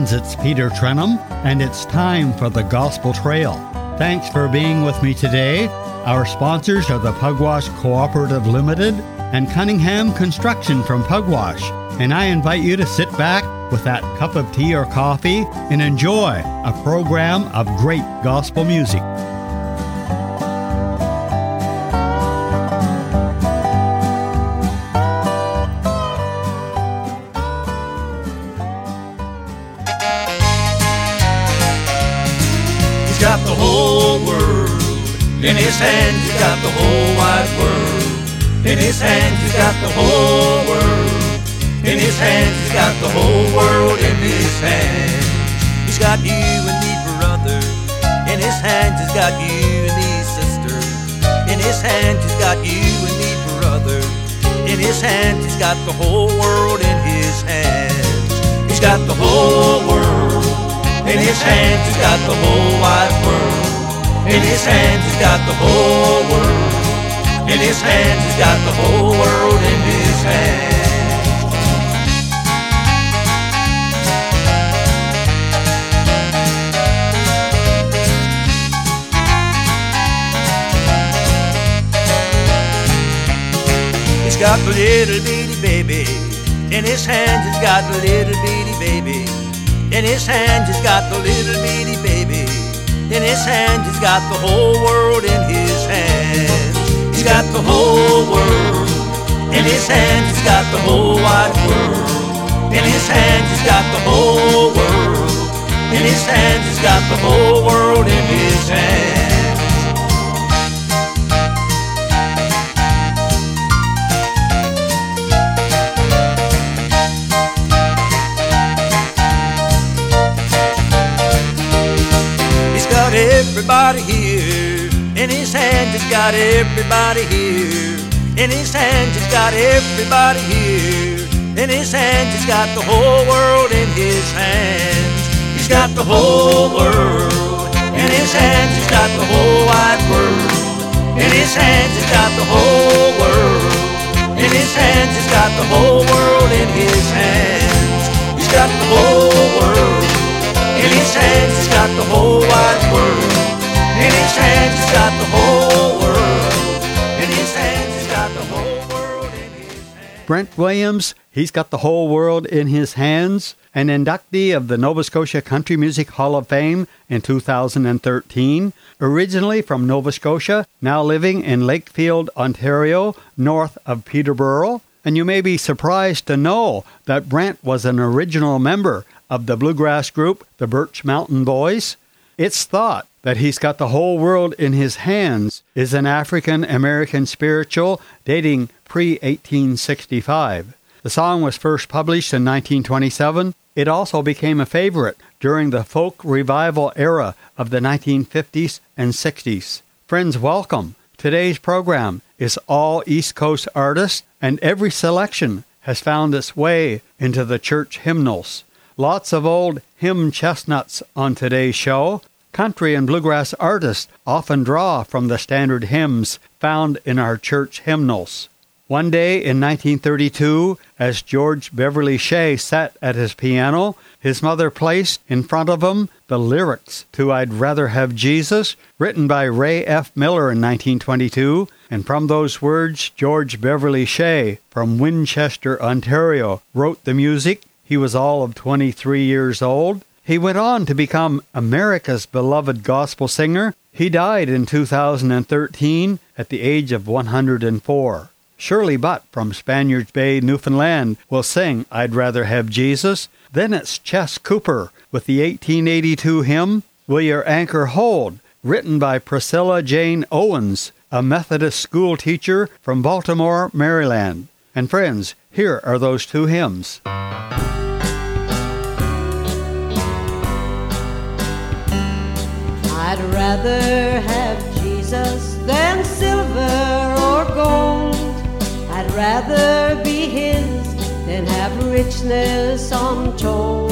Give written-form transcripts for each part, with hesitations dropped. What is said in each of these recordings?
friends, it's Peter Trenum, and it's time for the Gospel Trail. Thanks for being with me today. Our sponsors are the Pugwash Cooperative Limited and Cunningham Construction from Pugwash. And I invite you to sit back with that cup of tea or coffee and enjoy a program of great gospel music. He's got the whole world in his hands. He's got the whole wide world in his hands. He's got the whole world in his hands. He's got the whole world in his hands. He's got you and me, brother, in his hands. He's got you and me, sister, in his hands. He's got you and me, brother, in his hands. He's got the whole world in his hands. He's got the whole world in his hands. He's got the whole wide world in his hands. He's got the whole world in his hands. He's got the whole world in his hands. He's got the little bitty baby in his hands. He's got the little bitty baby in his hands. He's got the little bitty baby in his hands. He's got the whole world in his hands. He's got the whole world in his hands. He's got the whole wide world in his hands. He's got the whole world in his hands. He's got the whole world in his hands. Everybody here in his hands. He's got everybody here in his hands. He's got everybody here in his hands. He's got the whole world in his hands. He's got the whole world in his hands. He's got the whole wide world in his hands. He's got the whole world in his hands. He's got the whole world in his hands. He's got the whole world in his hands. He's got the whole wide world in his hands. He's got the whole world in his hands. He's got the whole world in his hands. Brent Williams, he's got the whole world in his hands, an inductee of the Nova Scotia Country Music Hall of Fame in 2013, originally from Nova Scotia, now living in Lakefield, Ontario, north of Peterborough. And you may be surprised to know that Brent was an original member of the bluegrass group, the Birch Mountain Boys. It's thought that He's Got the Whole World in His Hands is an African-American spiritual dating pre-1865. The song was first published in 1927. It also became a favorite during the folk revival era of the 1950s and 60s. Friends, welcome. Today's program is all East Coast artists, and every selection has found its way into the church hymnals. Lots of old hymn chestnuts on today's show. Country and bluegrass artists often draw from the standard hymns found in our church hymnals. One day in 1932, as George Beverly Shea sat at his piano, his mother placed in front of him the lyrics to I'd Rather Have Jesus, written by Ray F. Miller in 1922, and from those words, George Beverly Shea from Winchester, Ontario, wrote the music. He was all of 23 years old. He went on to become America's beloved gospel singer. He died in 2013 at the age of 104. Shirley Butt from Spaniards Bay, Newfoundland, will sing I'd Rather Have Jesus. Then it's Chess Cooper with the 1882 hymn, Will Your Anchor Hold, written by Priscilla Jane Owens, a Methodist school teacher from Baltimore, Maryland. And friends, here are those two hymns. I'd rather have Jesus than silver or gold. I'd rather be His than have richness untold.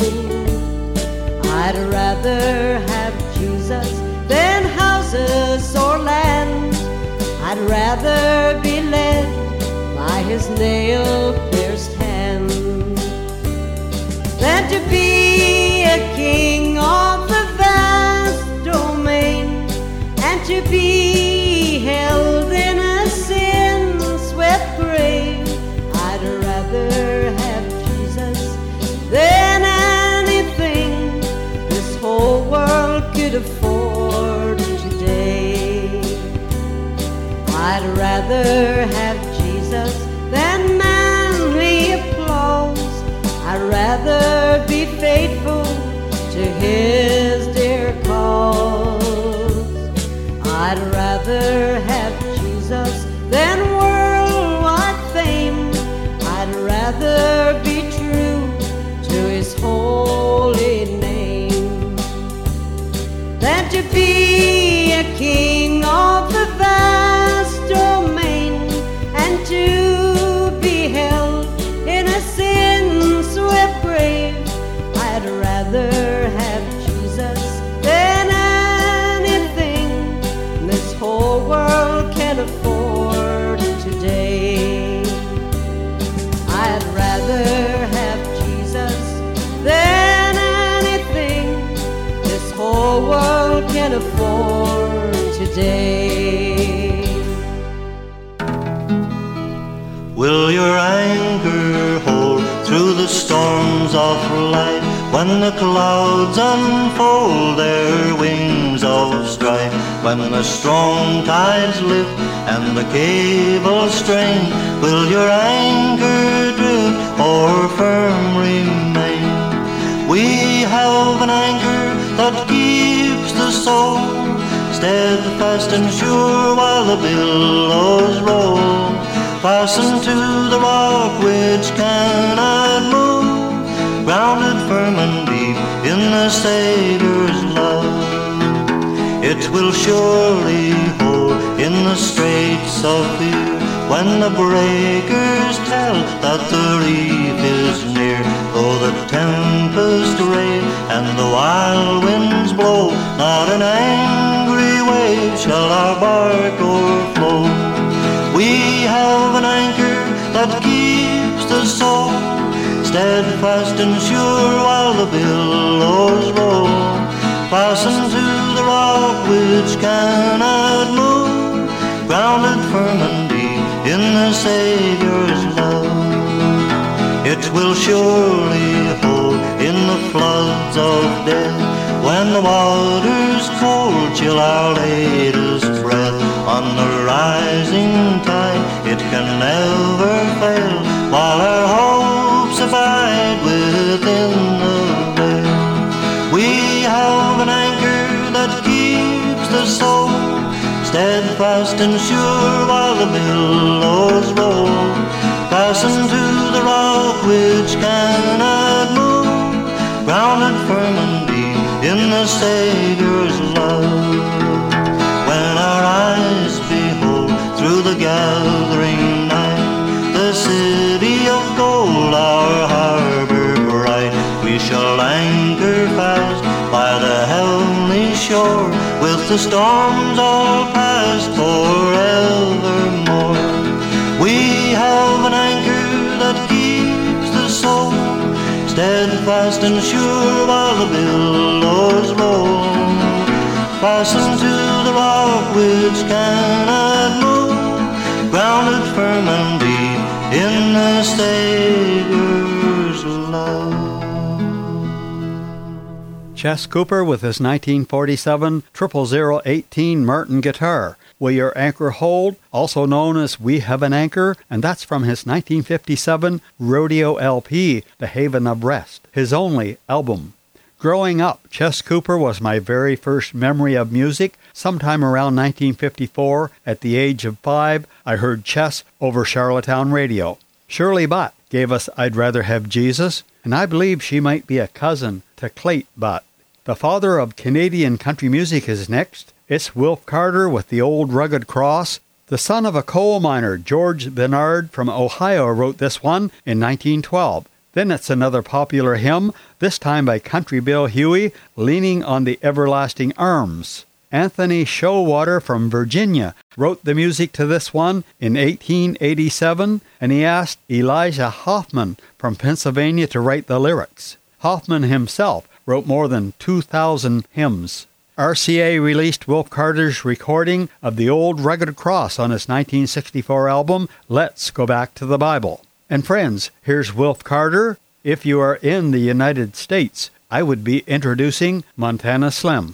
I'd rather have Jesus than houses or land. I'd rather be led by His nail-pierced hand than to be a king of the vast domain, and to be held in a sin-swept grave. I'd rather have Jesus than anything this whole world could afford today. I'd rather have Jesus than manly applause. I'd rather be faithful to his dear cause. I'd rather have Jesus than worldwide fame. I'd rather be true to his holy name than to be a king of the vast domain, and to be held in a sin-swept grave. I'd rather have Jesus than anything this whole world can afford today. I'd rather have Jesus than anything this whole world can afford today. Will your anger hold through the storms of life, when the clouds unfold their wings of strife, when the strong tides lift and the cables strain? Will your anger drift or firm remain? We have an anchor that keeps the soul steadfast and sure while the billows roll, fastened to the rock which cannot move, grounded firm and deep in the Savior's love. It will surely hold in the straits of fear, when the breakers tell that the reef is near. Though the tempest rage and the wild winds blow, not an angry wave shall our bark o'erflow. We have an anchor that keeps the soul steadfast and sure while the billows roll, fastened to the rock which cannot move, grounded firm and deep in the Savior's love. It will surely hold in the floods of death, when the waters cold chill our latest breath. On the rising tide it can never fail, while our hopes abide within the veil. We have an anchor that keeps the soul steadfast and sure while the billows roll, fastened to the rock which cannot move, grounded firm and deep in the Savior's love. When our eyes behold through the gathering night the city of gold, our harbor bright, we shall anchor fast by the heavenly shore, with the storms all past forevermore. We have an anchor that keeps the soul steadfast and sure while the billows roll, fastened to the rock which cannot move, grounded firm and deep in the Savior's love. Chess Cooper with his 1947 00018 Martin guitar. Will Your Anchor Hold, also known as We Have an Anchor, and that's from his 1957 rodeo LP, The Haven of Rest, his only album. Growing up, Chess Cooper was my very first memory of music. Sometime around 1954, at the age of 5, I heard Chess over Charlottetown radio. Shirley Butt gave us I'd Rather Have Jesus, and I believe she might be a cousin to Clayt Butt. The father of Canadian country music is next. It's Wilf Carter with The Old Rugged Cross. The son of a coal miner, George Bernard from Ohio, wrote this one in 1912. Then it's another popular hymn, this time by Country Bill Huey, Leaning on the Everlasting Arms. Anthony Showwater from Virginia wrote the music to this one in 1887, and he asked Elijah Hoffman from Pennsylvania to write the lyrics. Hoffman himself wrote more than 2,000 hymns. RCA released Wilf Carter's recording of the Old Rugged Cross on his 1964 album, Let's Go Back to the Bible. And friends, here's Wilf Carter. If you are in the United States, I would be introducing Montana Slim.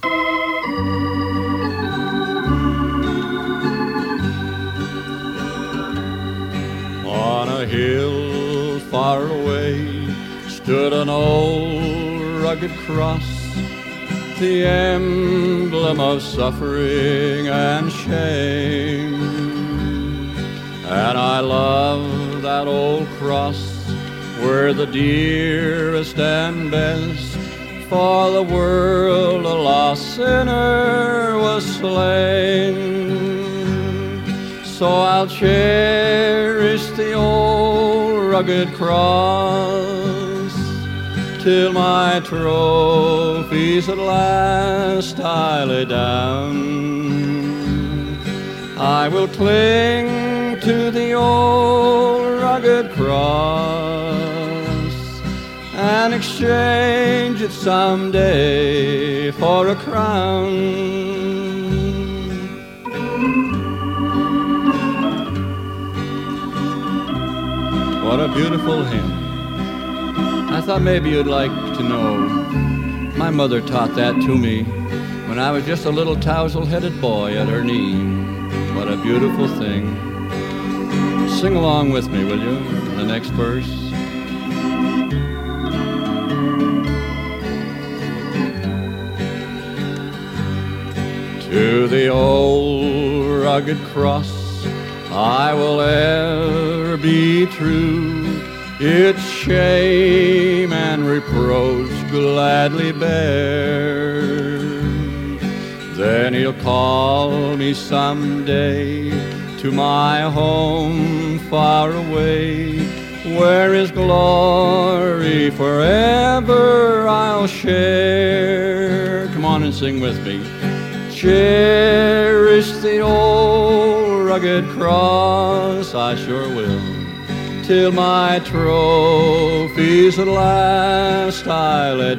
On a hill far away stood an old rugged cross, the emblem of suffering and shame. And I love that old cross, where the dearest and best for the world a lost sinner was slain. So I'll cherish the old rugged cross till my trophies at last I lay down. I will cling to the old rugged cross and exchange it someday for a crown. What a beautiful hymn. I thought maybe you'd like to know. My mother taught that to me when I was just a little tousle-headed boy at her knee. What a beautiful thing. Sing along with me, will you, in the next verse? To the old rugged cross I will ever be true, its shame and reproach gladly bear. Then he'll call me someday to my home far away, where his glory forever I'll share. Come on and sing with me. Cherish the old rugged cross, I sure will, till my trophies at last I lay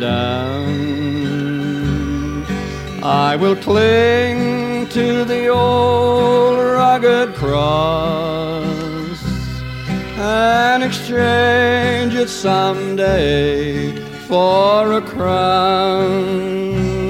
down. I will cling to the old rugged cross and exchange it someday for a crown.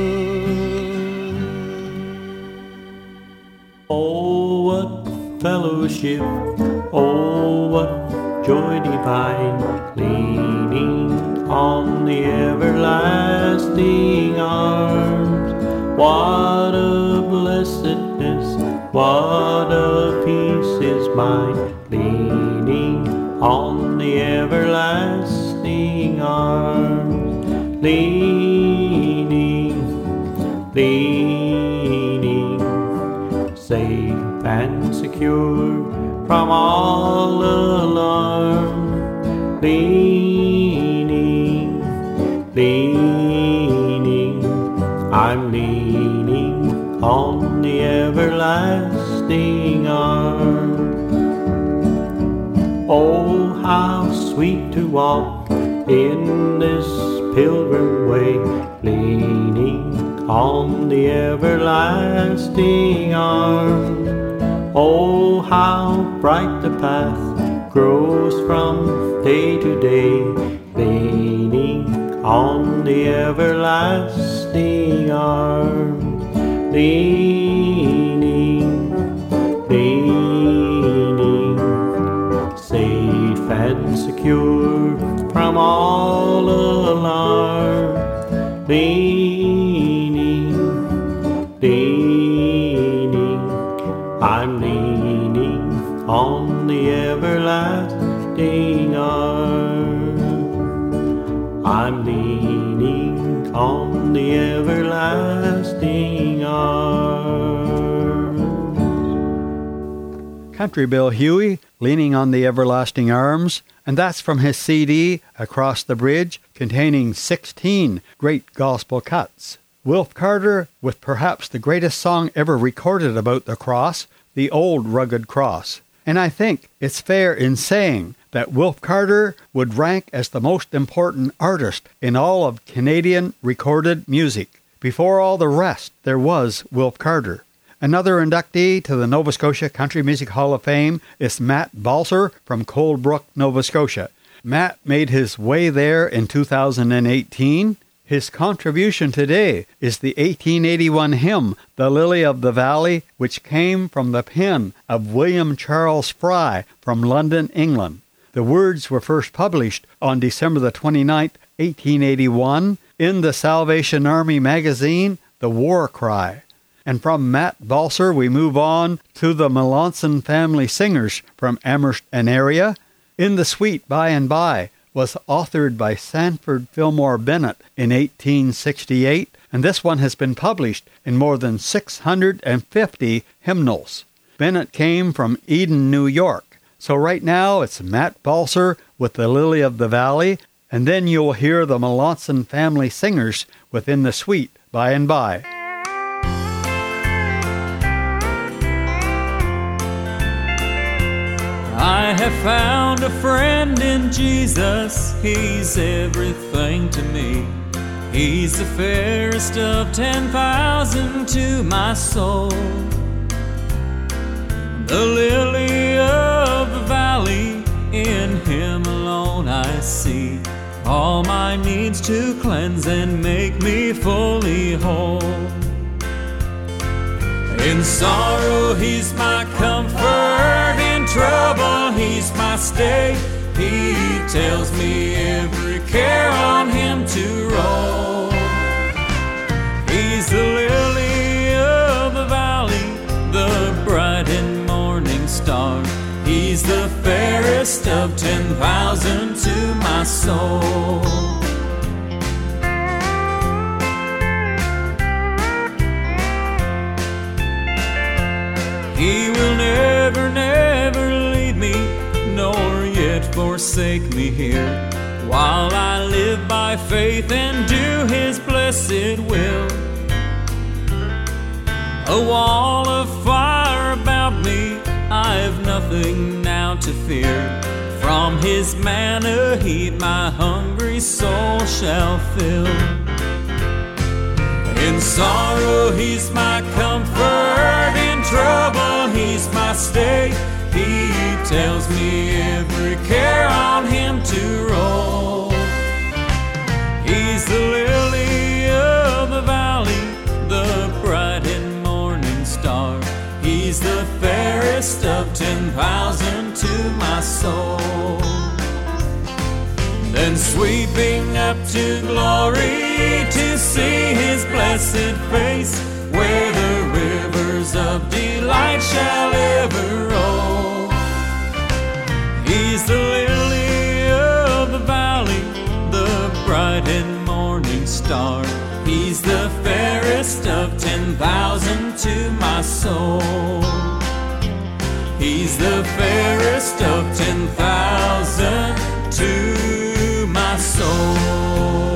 Oh, what fellowship, oh, what joy divine, leaning on the everlasting arms. What a blessedness, what a peace is mine, leaning on the everlasting arms. Leaning, safe and secure from all alarm. Leaning, I'm leaning on the everlasting arm. Oh, how sweet to walk in this pilgrim way, leaning on the everlasting arm. Oh, how bright the path grows from day to day, leaning on the everlasting arm. Leaning, safe and secure from all alarm. Leaning, I'm leaning on the everlasting arm. I'm leaning on the everlasting arm. Country Bill Huey, Leaning on the Everlasting Arms, and that's from his CD, Across the Bridge, containing 16 great gospel cuts. Wilf Carter, with perhaps the greatest song ever recorded about the cross, The Old Rugged Cross. And I think it's fair in saying that Wilf Carter would rank as the most important artist in all of Canadian recorded music. Before all the rest, there was Wilf Carter. Another inductee to the Nova Scotia Country Music Hall of Fame is Matt Balser from Coldbrook, Nova Scotia. Matt made his way there in 2018. His contribution today is the 1881 hymn, The Lily of the Valley, which came from the pen of William Charles Fry from London, England. The words were first published on December the 29th, 1881, in the Salvation Army magazine, The War Cry. And from Matt Balser, we move on to the Melanson Family Singers from Amherst and area. In the Sweet By and By was authored by Sanford Fillmore Bennett in 1868, and this one has been published in more than 650 hymnals. Bennett came from Eden, New York. So right now it's Matt Balser with The Lily of the Valley, and then you'll hear the Melanson Family Singers within the Sweet By and By. I have found a friend in Jesus, He's everything to me. He's the fairest of 10,000 to my soul. The lily of the valley, in Him alone I see all my needs to cleanse and make me fully whole. In sorrow He's my comfort, in trouble He's my stay. He tells me every care on Him to roll. He's the lily of the valley, the bright and morning star. He's the fairest of 10,000 to my soul. He will never, never leave me, nor yet forsake me here, while I live by faith and do His blessed will. A wall of fire about me, I've nothing now to fear. From His manna He my hungry soul shall fill. In sorrow He's my comfort, in trouble He's my stay. He tells me every care on Him to roll. He's the lily of the valley, the bright and morning star. He's the fairest of 10,000 to my soul. Then sweeping up to glory to see His blessed face, where the rivers of delight shall ever roll. He's the lily of the valley, the bright and morning star. He's the fairest of 10,000 to my soul. He's the fairest of 10,000 to my soul.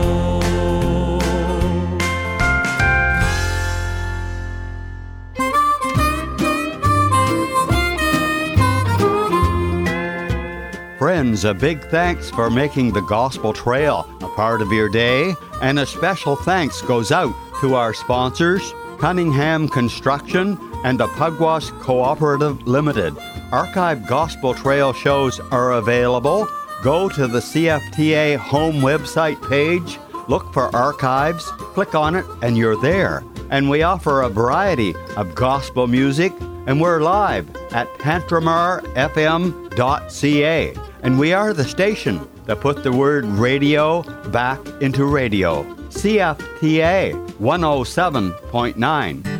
Friends, a big thanks for making the Gospel Trail a part of your day, and a special thanks goes out to our sponsors, Cunningham Construction and the Pugwash Cooperative Limited. Archived Gospel Trail shows are available. Go to the CFTA home website page, look for archives, click on it, and you're there. And we offer a variety of gospel music, and we're live at pantramarfm.ca. And we are the station that put the word radio back into radio. CFTA 107.9.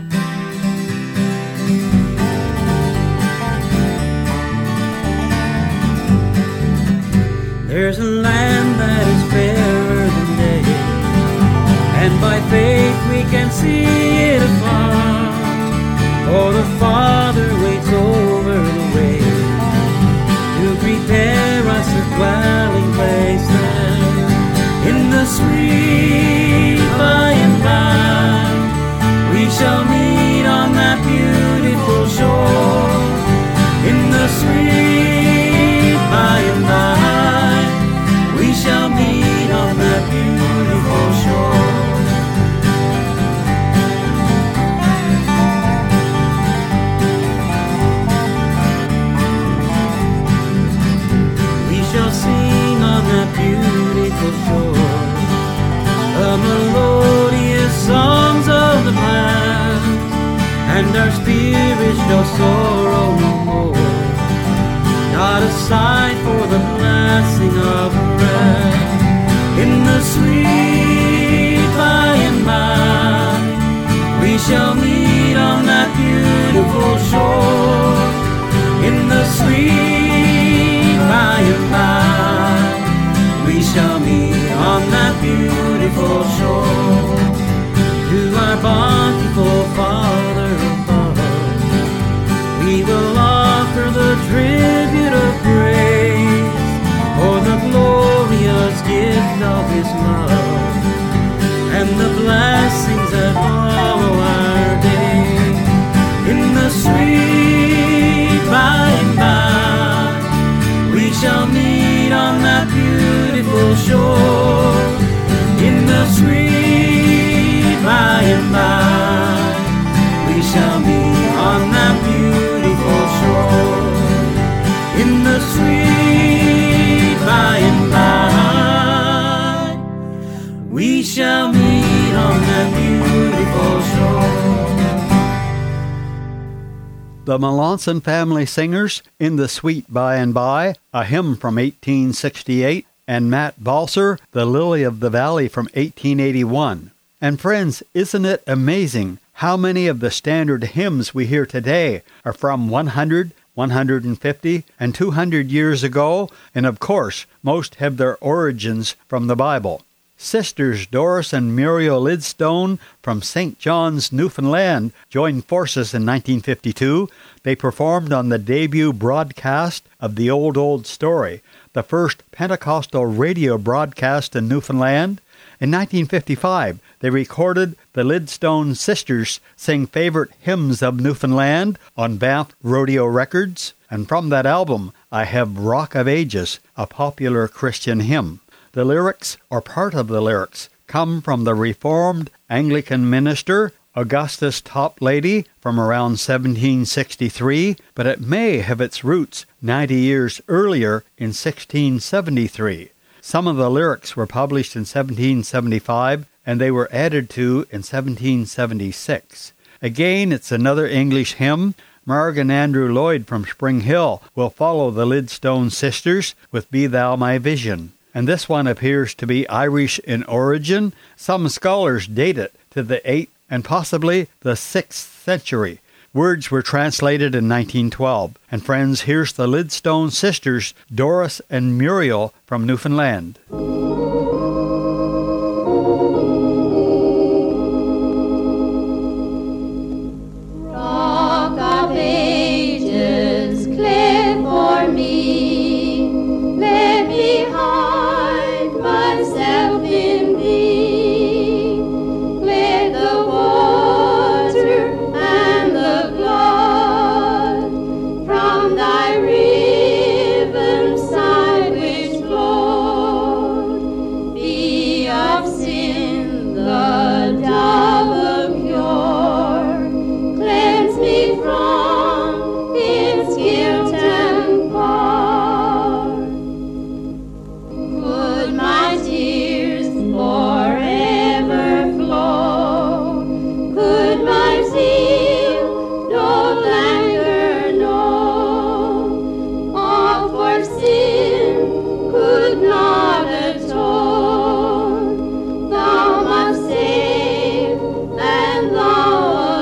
There's a land that is fairer than day, and by faith we can see it afar. For the Father waits over the way to prepare us a dwelling place there. In the sweet by and by, we shall meet on that beautiful shore. In the sweet by and by, and our spirits shall sorrow no more. Not a sign for the blessing of rest in the sweet by and by. We shall meet on that beautiful shore in the sweet by and by. We shall meet on that beautiful shore. To our bountiful Father above, we will offer the tribute of praise for the glorious gift of His love and the blessings that follow our day. In the sweet by and by, we shall meet on that beautiful shore. In the sweet by and by, we shall meet on that beautiful shore. In the sweet by and by, we shall meet on that beautiful shore. The Melanson Family Singers in the Sweet By and By, a hymn from 1868, and Matt Balser, The Lily of the Valley from 1881. And friends, isn't it amazing how many of the standard hymns we hear today are from 100, 150, and 200 years ago? And of course, most have their origins from the Bible. Sisters Doris and Muriel Lidstone from St. John's, Newfoundland, joined forces in 1952. They performed on the debut broadcast of The Old Story, the first Pentecostal radio broadcast in Newfoundland. In 1955, they recorded the Lidstone Sisters sing favorite hymns of Newfoundland on Banff Rodeo Records. And from that album, I have Rock of Ages, a popular Christian hymn. The lyrics, or part of the lyrics, come from the Reformed Anglican minister Augustus Toplady from around 1763, but it may have its roots 90 years earlier in 1673. Some of the lyrics were published in 1775, and they were added to in 1776. Again, it's another English hymn. Marg and Andrew Lloyd from Spring Hill will follow the Lidstone Sisters with Be Thou My Vision. And this one appears to be Irish in origin. Some scholars date it to the 8th and possibly the 6th century. Words were translated in 1912. And friends, here's the Lidstone Sisters, Doris and Muriel from Newfoundland. Rock of ages, clear for me, let me hide myself in thee. Clear the water and the blood from thy riven side which flowed. Be of sin the dove of cure, cleanse me from its guilt and power. Could my tears forever flow? Could my zeal no longer know? All for sin could not atone. Thou must save, and thou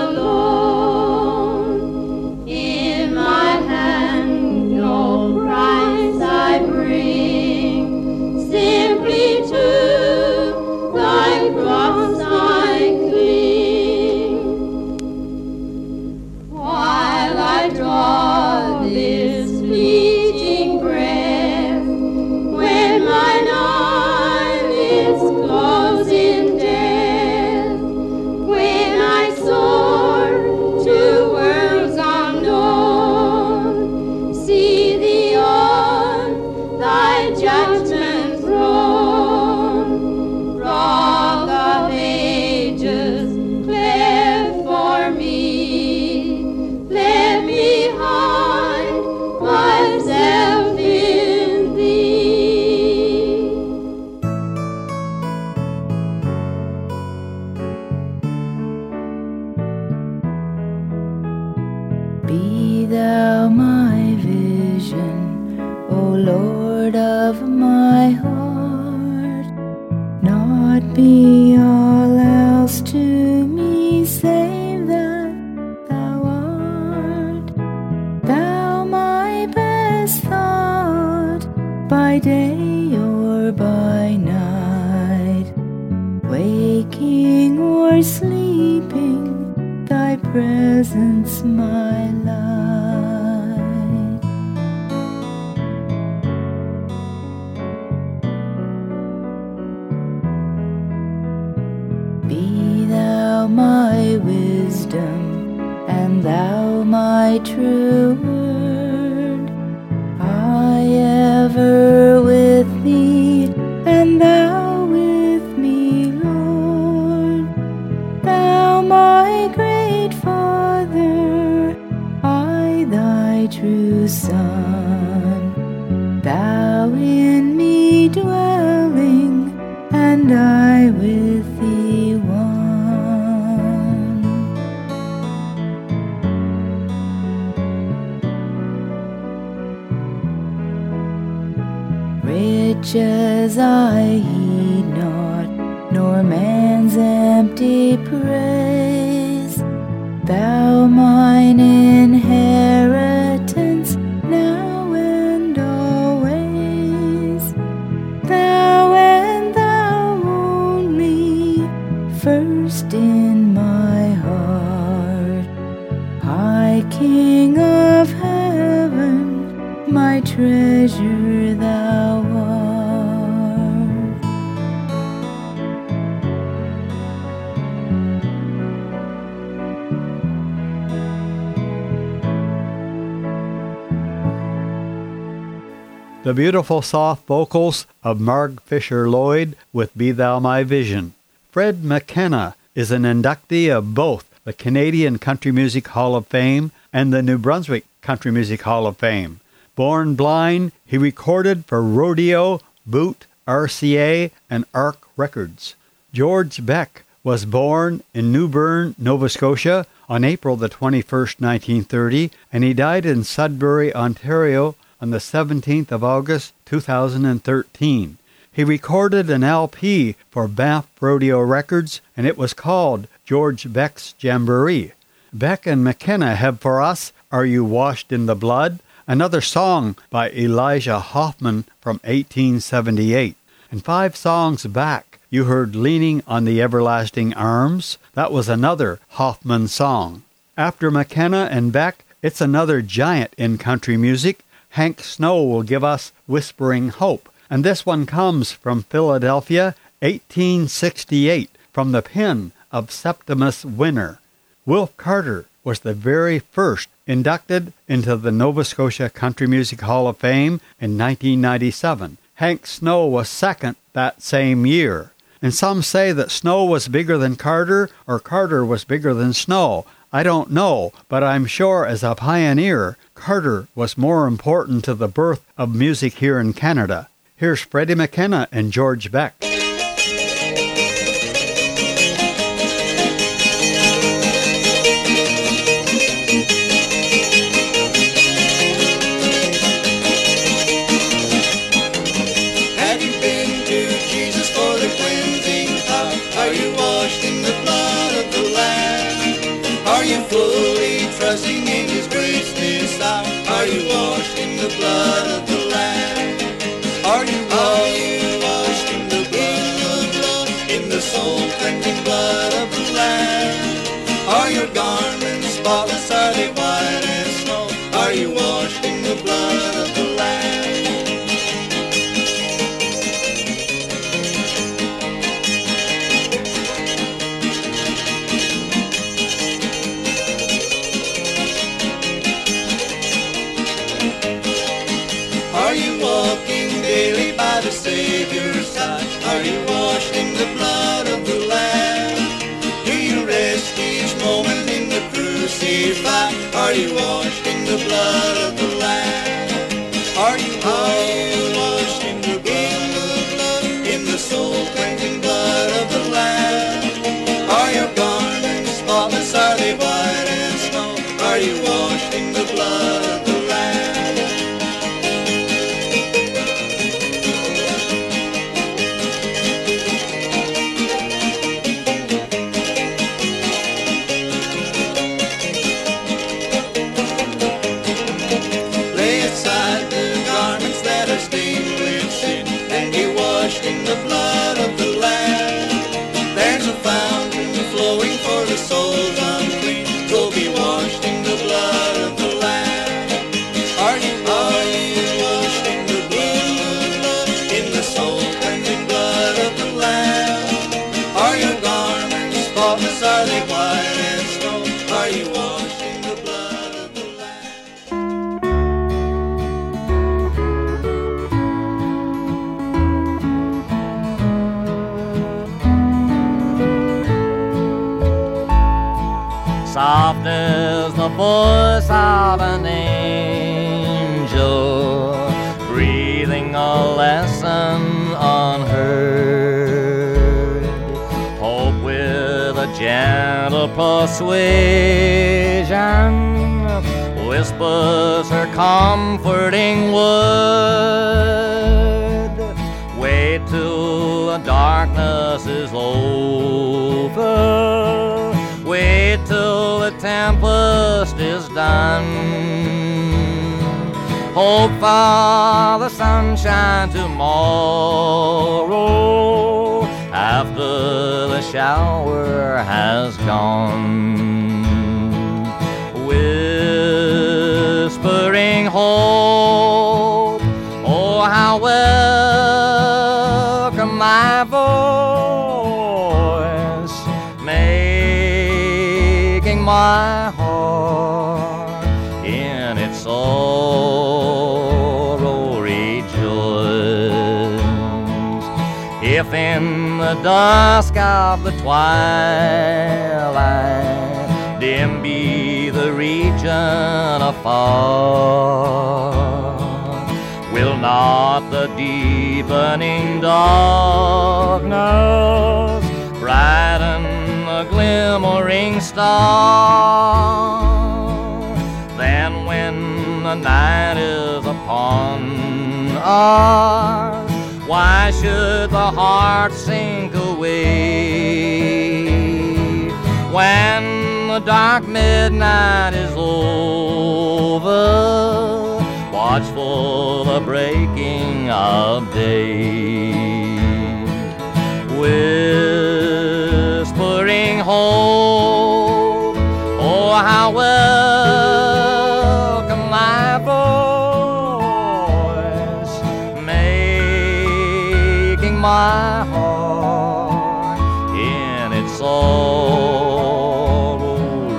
alone. In my hand no prize I bring, simply to thy cross I cling. Be thou my vision, O Lord of my heart. Not be all else to me save that thou art. Thou my best thought, by day or by night, waking or sleeping, thy presence my light. Be thou my wisdom, and thou my true word. I ever with thee, and thou with me, Lord. Thou my great Father, I thy true Son. Thou in me dwelling, and I with thee one. Riches I heed not, nor man's empty praise. Thou mine inheritance, now and always. Thou and thou only, first in my heart. High King of heaven, my treasure thou art. The beautiful soft vocals of Marg Fisher Lloyd with Be Thou My Vision. Fred McKenna is an inductee of both the Canadian Country Music Hall of Fame and the New Brunswick Country Music Hall of Fame. Born blind, he recorded for Rodeo, Boot, RCA, and Arc Records. George Beck was born in New Bern, Nova Scotia on April the 21st, 1930, and he died in Sudbury, Ontario on the 17th of August, 2013. He recorded an LP for Banff Rodeo Records, and it was called George Beck's Jamboree. Beck and McKenna have for us Are You Washed in the Blood?, another song by Elijah Hoffman from 1878. And 5 songs back, you heard Leaning on the Everlasting Arms. That was another Hoffman song. After McKenna and Beck, it's another giant in country music. Hank Snow will give us Whispering Hope. And this one comes from Philadelphia, 1868, from the pen of Septimus Winner. Wilf Carter was the very first inducted into the Nova Scotia Country Music Hall of Fame in 1997. Hank Snow was second that same year. And some say that Snow was bigger than Carter, or Carter was bigger than Snow. I don't know, but I'm sure as a pioneer, Carter was more important to the birth of music here in Canada. Here's Freddie McKenna and George Beck. Have you been to Jesus for the cleansing power? Are you washed in the blood of the Lamb? Are you fully trusting in His grace this hour? Are you washed in the blood of the Lamb? Are you washed in the blood, in the soul-cleansing blood of the Lamb? Are your garments spotless? Are they white as snow? Are you washed in the blood of the Lamb? Are you walking daily by the Savior's side? Are you washed in the blood of the Lamb? Do you rest each moment in the crucified? Are you washed in the blood of the Lamb? Are you washed in the blood, in the soul-cleansing blood of the Lamb? Are your garments spotless? Are they white as snow? Are you washed in washed in the blood of the Lamb? Are you washed in the blood, in the soul-cleansing blood of the Lamb? Are your garments spotless? Are they white as snow? Are you washed in the blood of the Lamb? Soft as the voice of an angel, breathing a lesson unheard. Hope with a gentle persuasion whispers her comforting word. Wait till the darkness is over. Wait till the tempest is done. Hope for the sunshine tomorrow after the shower has gone. Whispering hope, oh how welcome my voice, making my heart in its sorrow rejoice. If in the dusk of the twilight dim be the region afar, will not the deepening darkness brighten the glimmering star? Then when the night is upon us, why should the heart sink away? When the dark midnight is over, watch for the breaking of day. Whispering hope, oh how welcome my voice, making my heart in its sorrow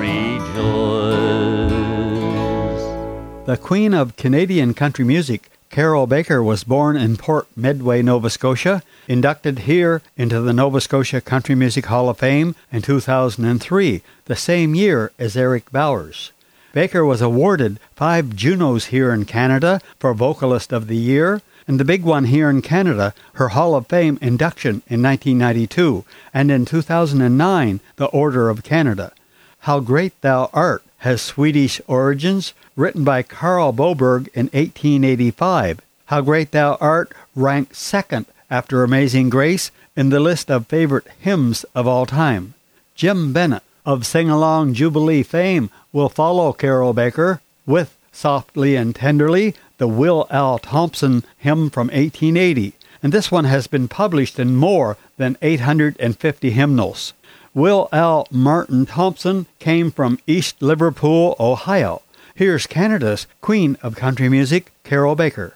rejoice. The Queen of Canadian country music, Carol Baker, was born in Port Medway, Nova Scotia, inducted here into the Nova Scotia Country Music Hall of Fame in 2003, the same year as Eric Bowers. Baker was awarded 5 Junos here in Canada for Vocalist of the Year, and the big one here in Canada, her Hall of Fame induction in 1992, and in 2009, the Order of Canada. How Great Thou Art has Swedish origins, written by Carl Boberg in 1885. How Great Thou Art ranked second after Amazing Grace in the list of favorite hymns of all time. Jim Bennett of Sing-Along Jubilee fame will follow Carol Baker with Softly and Tenderly, the Will Al Thompson hymn from 1880, and this one has been published in more than 850 hymnals. Will Al Martin Thompson came from East Liverpool, Ohio. Here's Canada's Queen of Country Music, Carol Baker.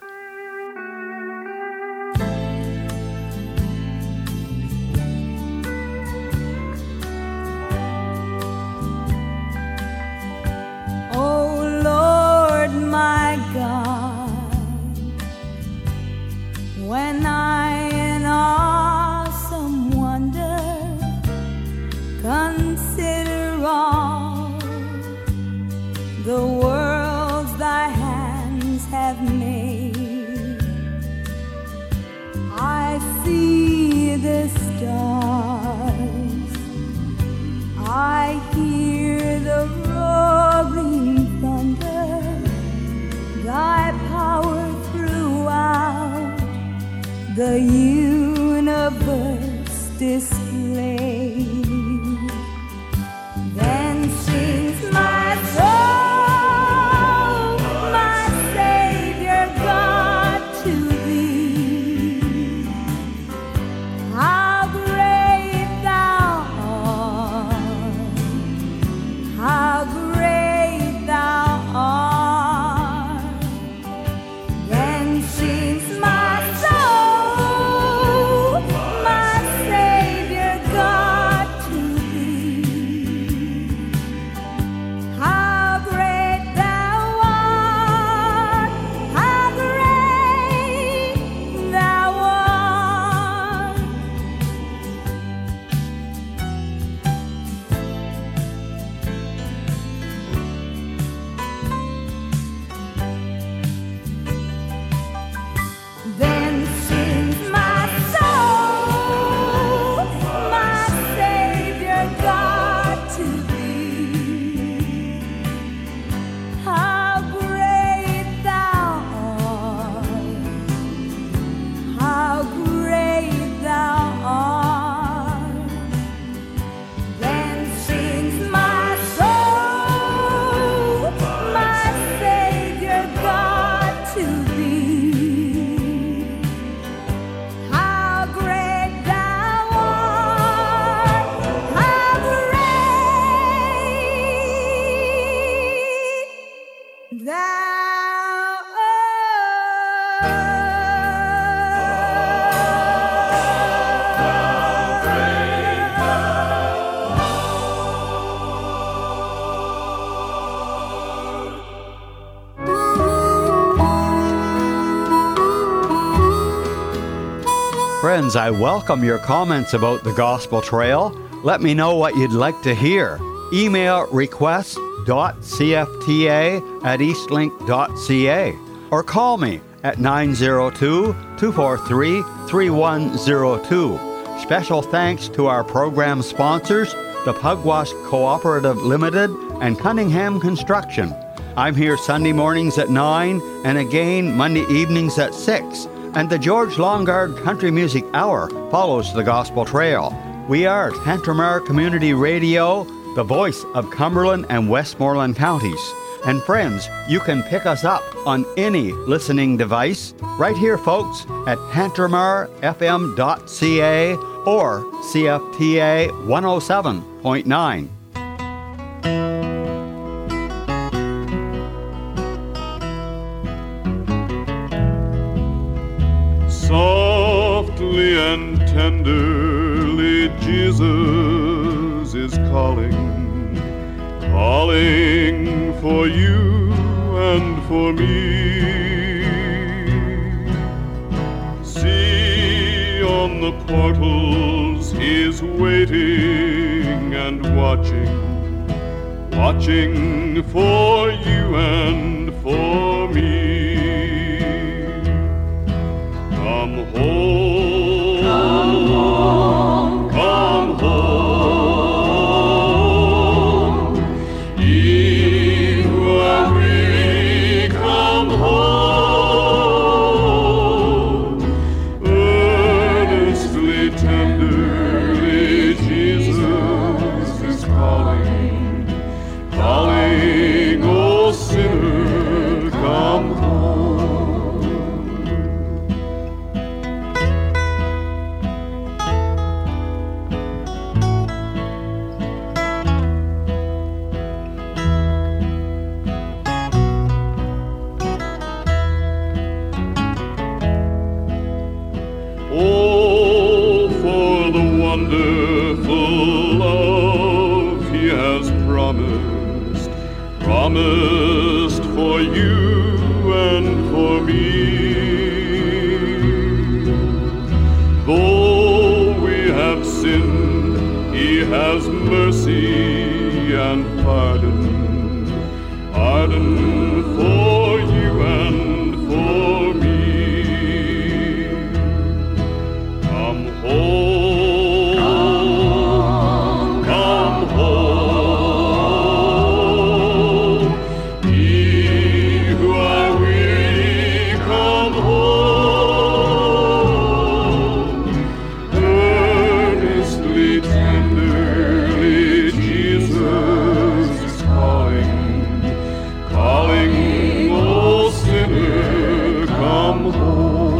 Oh Lord my God, when I in awesome wonder consider all the worlds thy hands have made, I see the stars, I hear the roaring thunder, thy power throughout the universe displayed. Then sings my soul, thou Friends, I welcome your comments about the Gospel Trail. Let me know what you'd like to hear. Email request.cfta@eastlink.ca or call me at 902-243-3102. Special thanks to our program sponsors, the Pugwash Cooperative Limited and Cunningham Construction. I'm here Sunday mornings at 9 and again Monday evenings at 6. And the George Longard Country Music Hour follows the Gospel Trail. We are Tantramar Community Radio, the voice of Cumberland and Westmoreland counties. And friends, you can pick us up on any listening device right here, folks, at tantramarfm.ca or CFTA 107.9. Softly and tenderly Jesus is calling, calling for you and for me. See on the portals he's waiting and watching, watching for you and for me. Come home, come home, come home. Ye who are weary, come home. Earnestly, tenderly, Jesus is calling, calling, oh sinner, come home. Oh, for the wonderful love he has promised, promised for you and for me. Though we have sinned, he has mercy and pardon, pardon for you and for me. Come home, come home. Ye who are weary, come home. Earnestly, tenderly, Jesus is calling, calling, oh sinner, come home.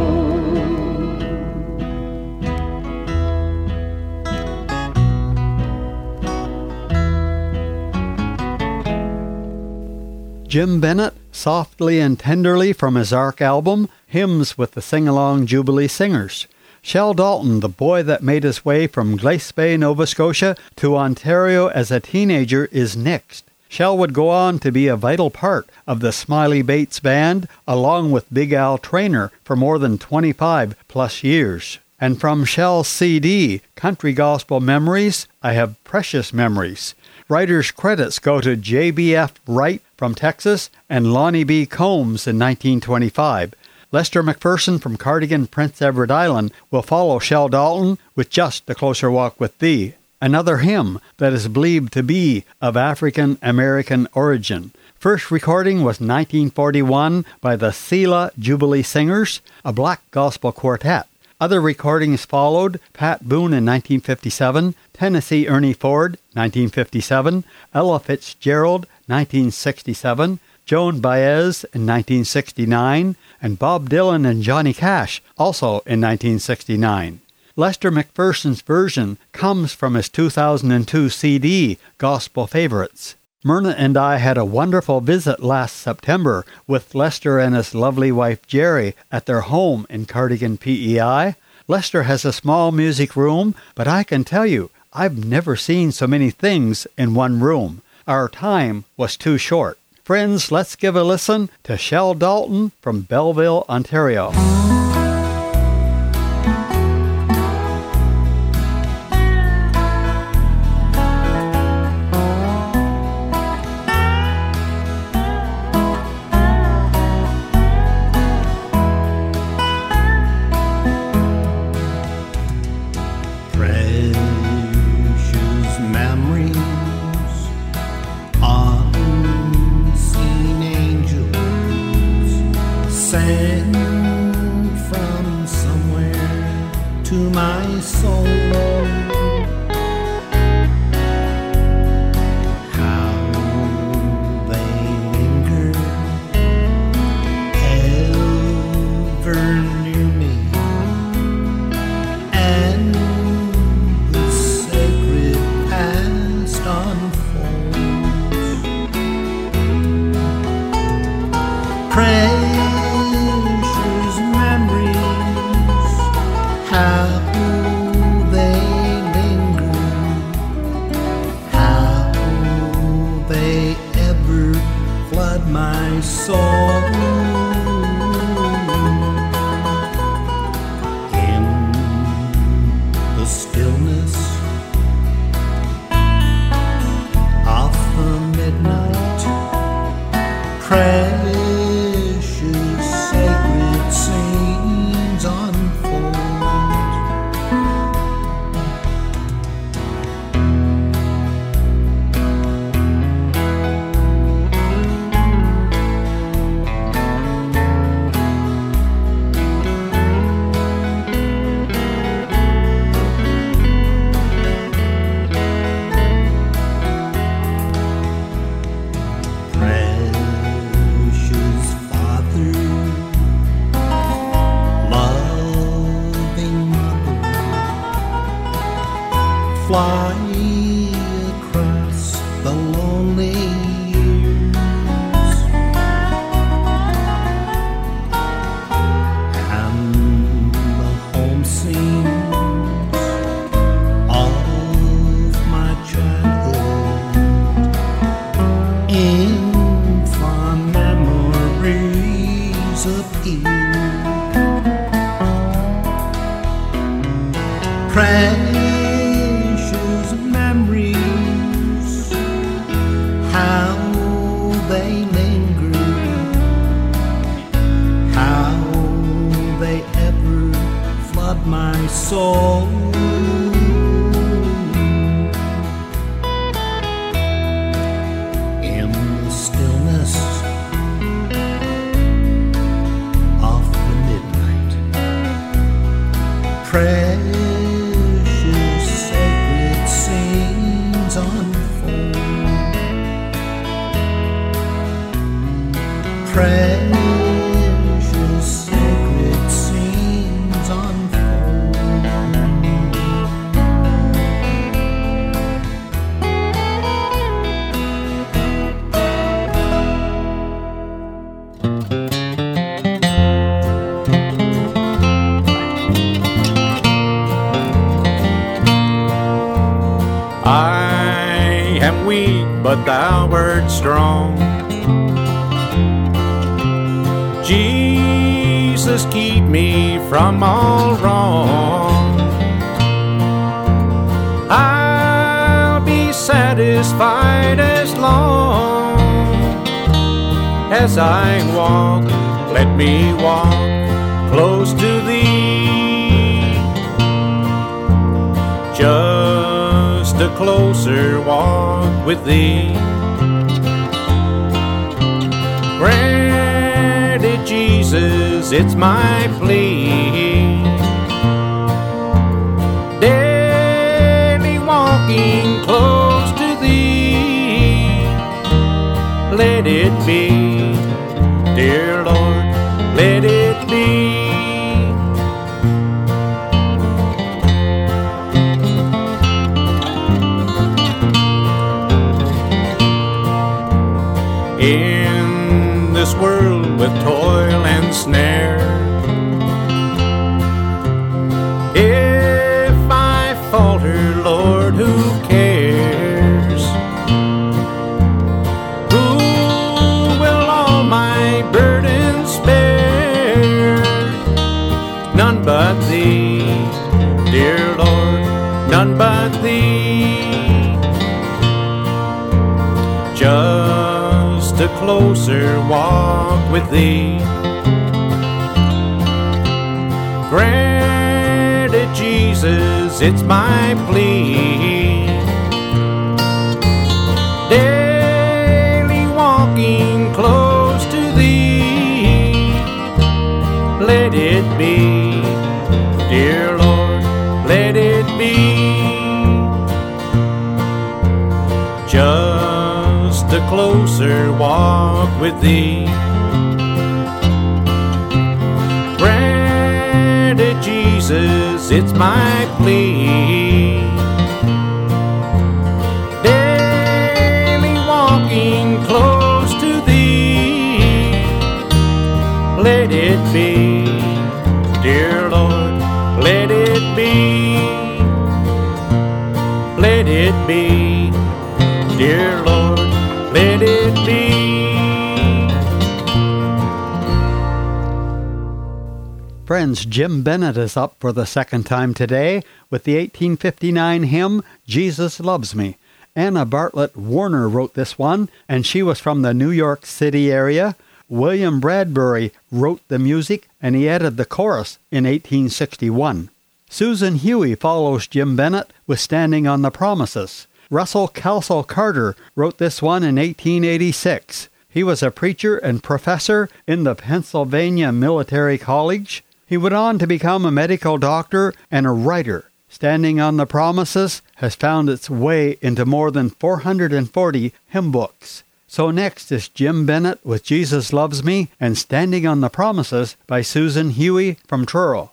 Jim Bennett, Softly and Tenderly from his Ark album, Hymns with the Sing-Along Jubilee Singers. Shell Dalton, the boy that made his way from Glace Bay, Nova Scotia to Ontario as a teenager, is next. Shell would go on to be a vital part of the Smiley Bates Band, along with Big Al Traynor, for more than 25 plus years. And from Shell's CD, Country Gospel Memories, I Have Precious Memories. Writers' credits go to J.B.F. Wright from Texas and Lonnie B. Combs in 1925. Lester McPherson from Cardigan, Prince Edward Island will follow Shell Dalton with Just a Closer Walk with Thee, another hymn that is believed to be of African-American origin. First recording was 1941 by the Selah Jubilee Singers, a black gospel quartet. Other recordings followed: Pat Boone in 1957, Tennessee Ernie Ford, 1957, Ella Fitzgerald, 1967, Joan Baez in 1969, and Bob Dylan and Johnny Cash, also in 1969. Lester McPherson's version comes from his 2002 CD, Gospel Favorites. Myrna and I had a wonderful visit last September with Lester and his lovely wife Jerry at their home in Cardigan, PEI. Lester has a small music room, but I can tell you, I've never seen so many things in one room. Our time was too short. Friends, let's give a listen to Shell Dalton from Belleville, Ontario. But thou art strong. Jesus, keep me from all wrong. I'll be satisfied as long as I walk. Let me walk close to thee. Just a closer walk with thee. Granted, Jesus, it's my plea. Daily walking close to thee. Let it be, dear Lord, let it be. in this world with toil and snare. If I falter, Lord, who cares? Who will all my burdens bear? None but Thee, dear Lord, none but Thee. Just a closer walk with Thee. Grant it, Jesus, it's my plea. Daily walking close to Thee. Let it be, dear Lord, let it be. Just a closer walk with Thee. Grant it, Jesus, it's my plea. Daily walking close to Thee. Let it be, dear Lord, let it be. Let it be, dear Lord, let it be. Friends, Jim Bennett is up for the second time today with the 1859 hymn, Jesus Loves Me. Anna Bartlett Warner wrote this one, and she was from the New York City area. William Bradbury wrote the music, and he added the chorus in 1861. Susan Huey follows Jim Bennett with Standing on the Promises. Russell Castle Carter wrote this one in 1886. He was a preacher and professor in the Pennsylvania Military College. He went on to become a medical doctor and a writer. Standing on the Promises has found its way into more than 440 hymn books. So next is Jim Bennett with Jesus Loves Me and Standing on the Promises by Susan Huey from Truro.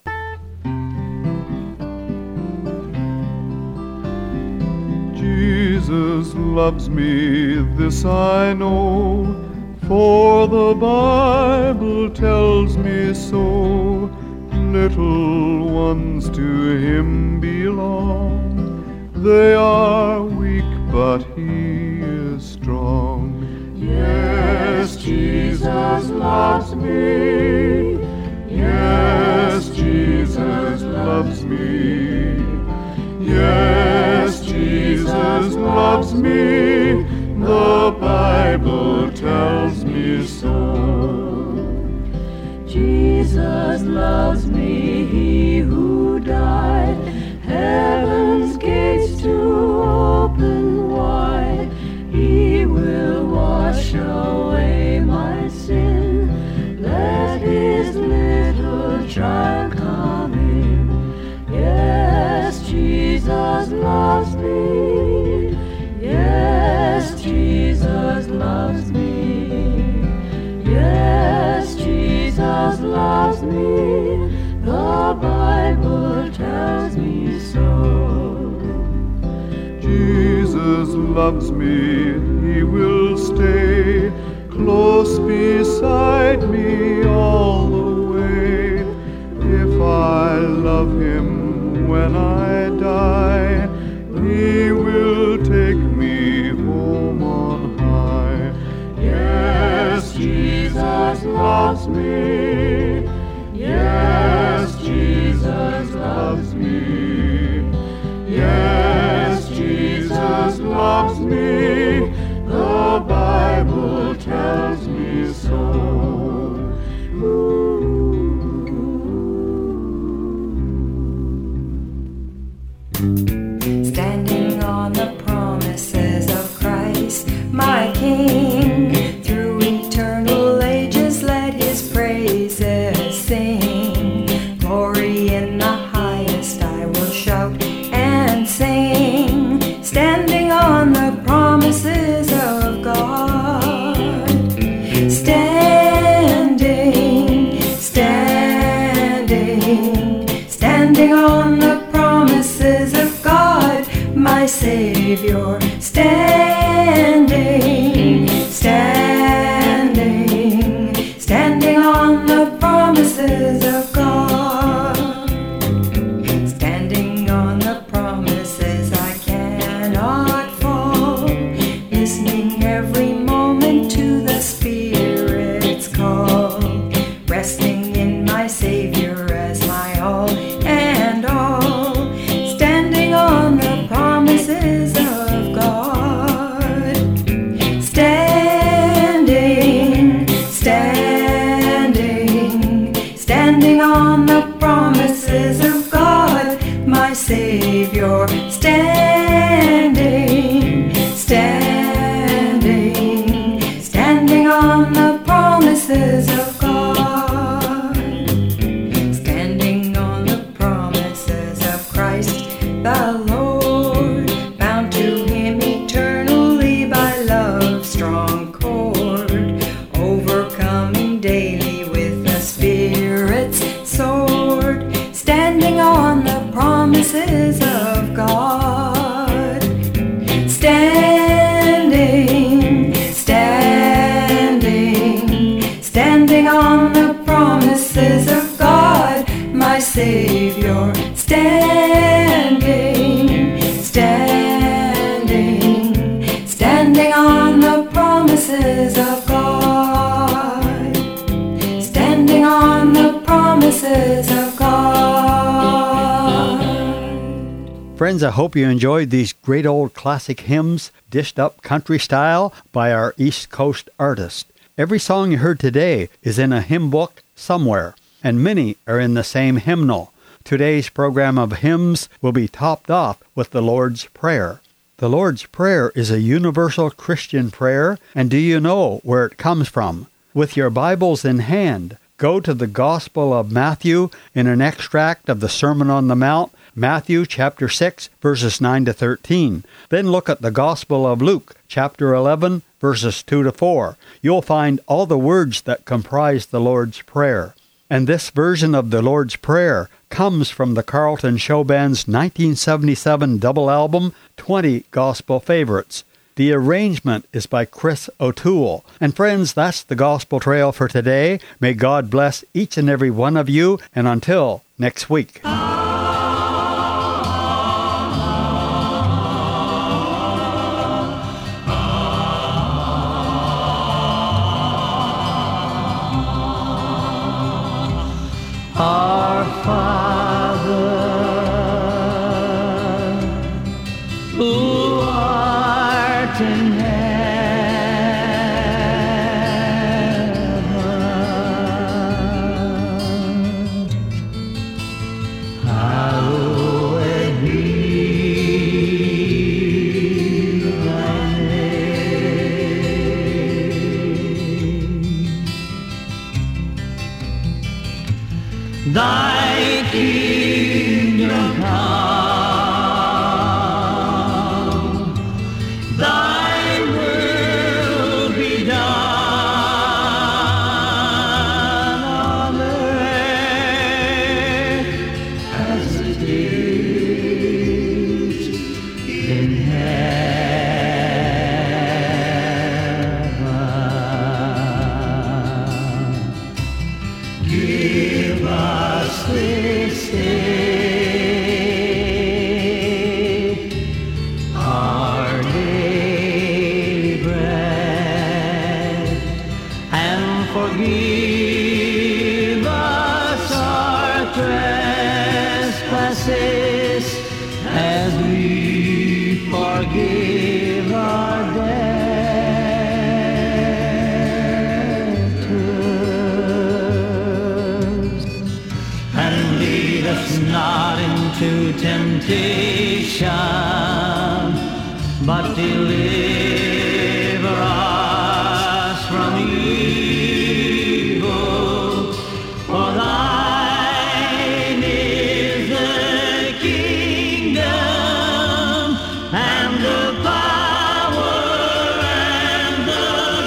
Jesus loves me, this I know, for the Bible tells me so. Little ones to Him belong. They are weak, but He is strong. Yes, Jesus loves me. Yes, Jesus loves me. Yes, Jesus loves me. The Bible tells me so. Jesus loves me, He who died, heaven's gates to open wide. He will wash away my sin. Let His little child come in. Yes, Jesus loves me. Yes, Jesus loves me. Yes, Jesus loves me. The Bible tells me so. Jesus loves me, He will stay close beside me all the way. If I love Him when I die, He will take me home on high. Yes, Jesus loves me. Yes, Jesus loves me. Yes, Jesus loves me. The Bible tells me so. Standing on the promises of Christ, my King, through eternal ages let His praises sing. Glory in the highest I will shout and sing. Standing on the promises on the promises of God. Standing on the promises of Christ the Lord, bound to Him eternally by love's strong cord, overcoming daily with the Spirit's sword, standing on the promises of God. Standing on the promises of God, my Savior. Standing on the promises of God. Standing on the promises of God. Friends, I hope you enjoyed these great old classic hymns dished up country style by our East Coast artist. Every song you heard today is in a hymn book somewhere, and many are in the same hymnal. Today's program of hymns will be topped off with the Lord's Prayer. The Lord's Prayer is a universal Christian prayer, and do you know where it comes from? With your Bibles in hand, go to the Gospel of Matthew in an extract of the Sermon on the Mount, Matthew chapter 6, verses 9 to 13. Then look at the Gospel of Luke, chapter 11, verses 2 to 4. You'll find all the words that comprise the Lord's Prayer. And this version of the Lord's Prayer comes from the Carlton Show Band's 1977 double album, 20 Gospel Favorites. The arrangement is by Chris O'Toole. And friends, that's the Gospel Trail for today. May God bless each and every one of you, and until next week. Our Father, who art in heaven, hallowed be thy name. Thy kingdom come, thy will be done on earth as it is in heaven. Give us this day our daily bread, and forgive us our trespasses as we forgive our debtors. And lead us not into temptation, but deliver us from evil. For thine is the kingdom and the power and the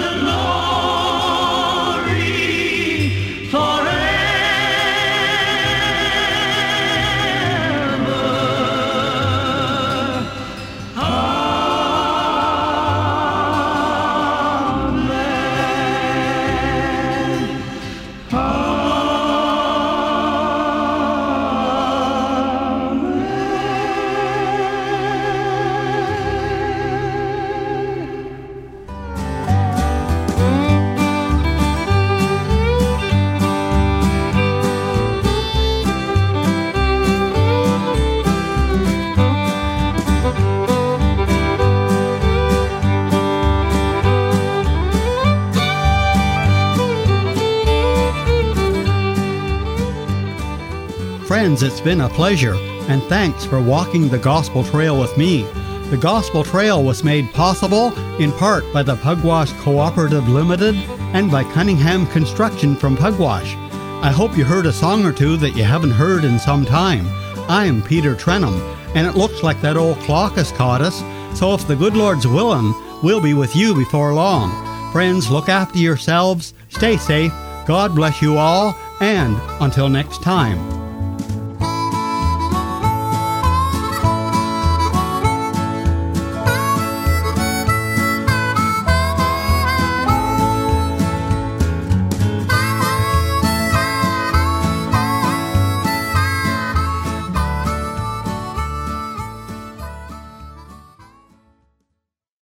glory forever. Friends, it's been a pleasure, and thanks for walking the Gospel Trail with me. The Gospel Trail was made possible in part by the Pugwash Cooperative Limited and by Cunningham Construction from Pugwash. I hope you heard a song or two that you haven't heard in some time. I'm Peter Trenum, and it looks like that old clock has caught us, so if the good Lord's willing, we'll be with you before long. Friends, look after yourselves, stay safe, God bless you all, and until next time.